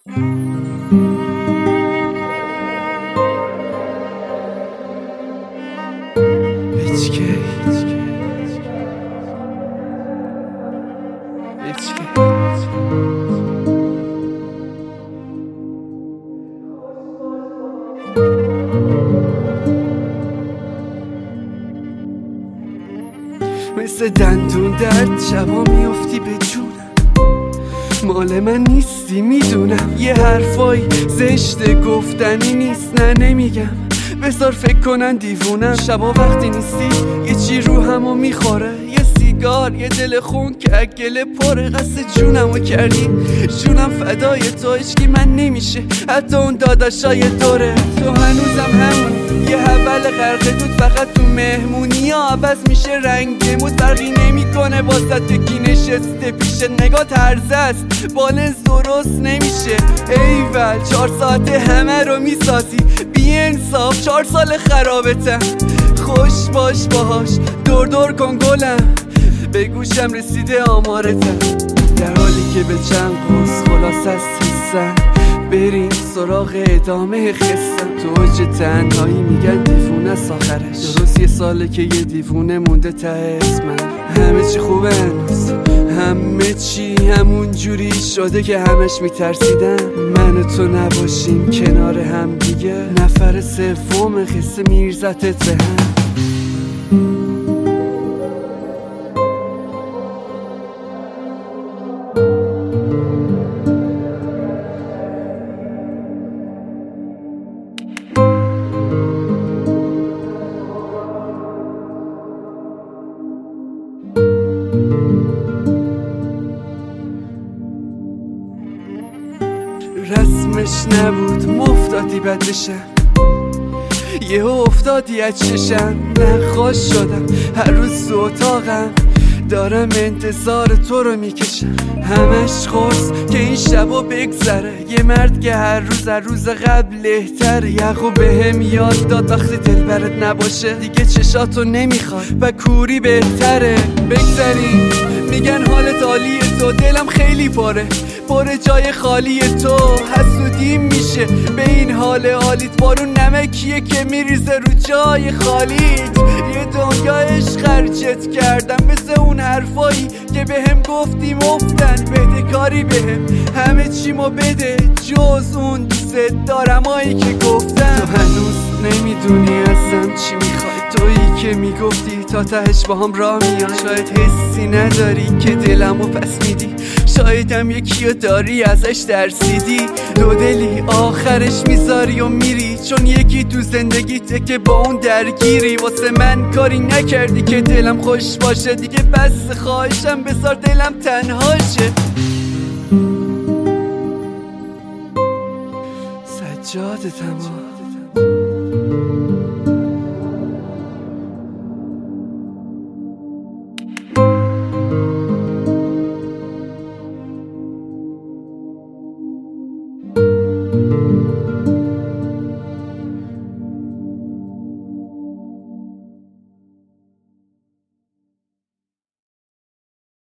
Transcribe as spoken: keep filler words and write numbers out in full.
مثل دندون درد شبا میافتی به جونم، مال من نیستی میدونم. یه حرفایی زشته گفتنی نیست، نه نمیگم بذار فکر کنن دیوونم. شبا وقتی نیستی یه چی رو همو میخوره، یه سیگار یه دل خون که اگله پره. قصد جونمو کردی جونم فدای تو، هیچکی من نمیشه حتی اون داداشای دوره. تو هنوزم همون یه حول غرق دود، فقط تو مهمونی ها عوض میشه رنگ مود. فرقی نمیکنه واسه تو کی نشسته پیش، نگاه ترزه است بالنز درست نمیشه. ایول چهار ساعته همه رو میسازی بی انصاف، چهار سال خرابتم. خوش باش باهاش دور دور کن گلم، به گوشم رسیده آمارتم. در حالی که به چند قوس خلاص از حسن، بریم سراغ ادامه خستم. تو اوج تنهایی میگن دیوونه است آخرش، درست یه ساله که یه دیوونه مونده ته اسمم. همه چی خوبه هنوز، همه چی همون جوری شده که همش میترسیدن من و تو نباشیم کنار هم دیگه. نفر سوم قصه میرزتت به هم. رسمش نبود مفتادی بد بشم، یهو افتادی از چشم. نخواش شدم هر روز تو اتاقم، دارم انتظار تو رو میکشم. همش خواست که این شبا بگذره، یه مرد که هر روز هر روز قبل لهتره. یخو به هم یاد داد وقتی دل برات نباشه دیگه چشاتو نمیخواد و کوری بهتره. بگذریم میگن حالت عالیه تو، دلم خیلی پاره پاره جای خالی تو. حسودیم میشه به این حال عالیت، بارون نمکیه که میریزه رو جای خالیت. یه دنیا عشق خرجت کردم مثل اون حرفایی که به هم گفتی مفتن، بده کاری به هم همه چی ما بده جز اون دوست دارم هایی که گفتم. تو هنوز نمیدونی ازم چی میخوای، تویی که میگفتی تا تهش با هم راه میای. شاید حسی نداری که دلمو پس میدی، شایدم یکیو داری ازش ترسیدی. دو دلی آخرش میذاری و میری، چون یکی تو زندگیته که با اون درگیری. واسه من کاری نکردی که دلم خوش باشه دیگه، بس خواهشم بذار دلم تنها شه. سجادتم